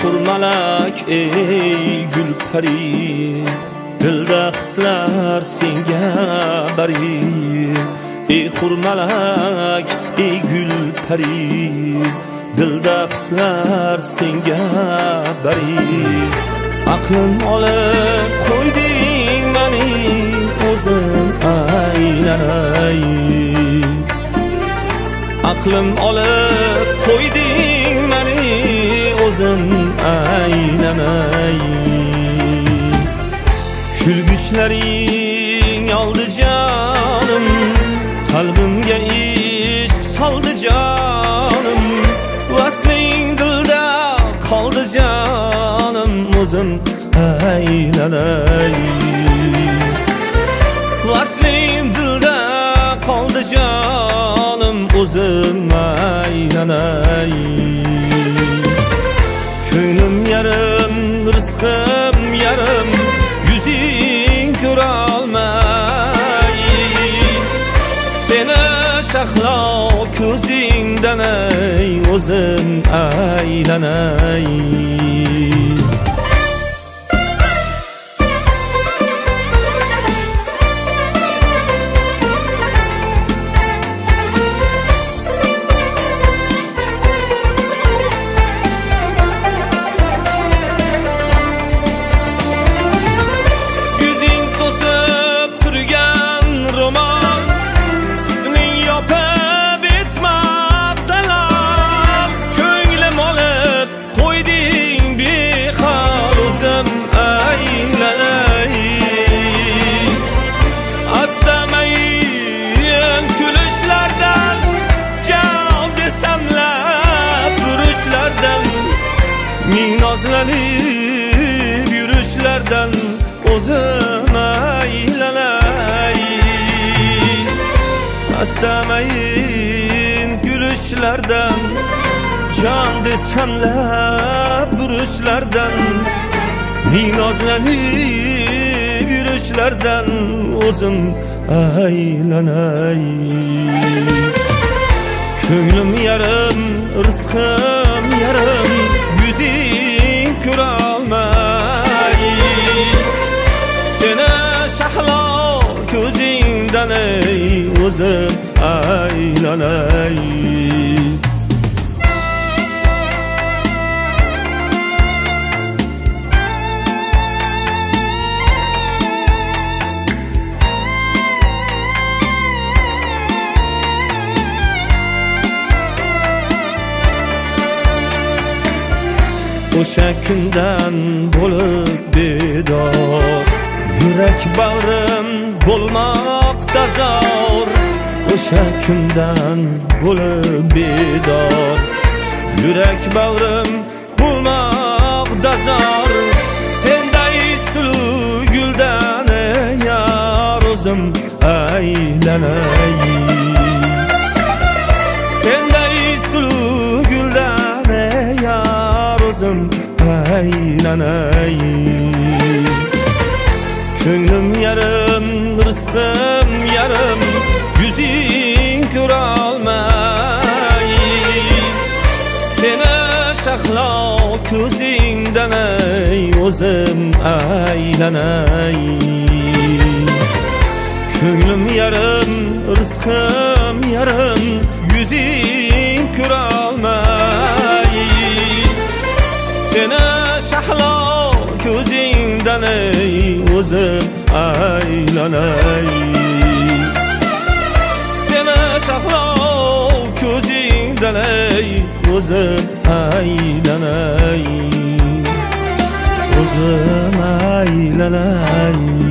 xurmalak ey gul pari, dilda hislar senga bari. Ey xurmalak ey gul pari, dilda hislar senga bari. Aqlim olib qo'yding meni o'zim aylanay. Aqlim olib qo'yding meni o'zim aylanay. Kulgichlaring oldi jonim, qalbimga ishq soldi jonim. Vasling dilda qoldi jonim, o'zim aylanay. Vasling dilda qoldi jonim, o'zim aylanay. Ko'nglim yarim, rizqim yarim, yuzing ko'rolmay. Seni shahlo ko'zingdan ey o'zim aylanay. Nozlanib yurishlardan o'zim aylanay. Astamayin gulishlardan, jon desamlab burishlardan. Nozlanib yurishlardan o'zim aylanay. Ko'nglim yarim, rizqim yarim, yuzing ko'rolmay. Seni shahlo ko'zingdan ey o'zim aylanay. O'sha kundan bo'lib bedor, yurak bag'rim bo'lmoqda zor. O'sha kundan bo'lib bedor, yurak bag'rim bo'lmoqda zor. Senday suluv guldan yar o'zim aylanay. Senday suluv guldan yar o'zim aylanay. Ko'nglim yarim, rizqim yarim, yuzing ko'rolmay. Seni shahlo ko'zingdan ey o'zim aylanay. Ko'nglim yarim, rizqim yarim, yuzing ko'rolmay. Seni shahlo ko'zingdan ey o'zim aylanay. Seni shahlo ko'zingdan ey o'zim aylanay. O'zim aylanay.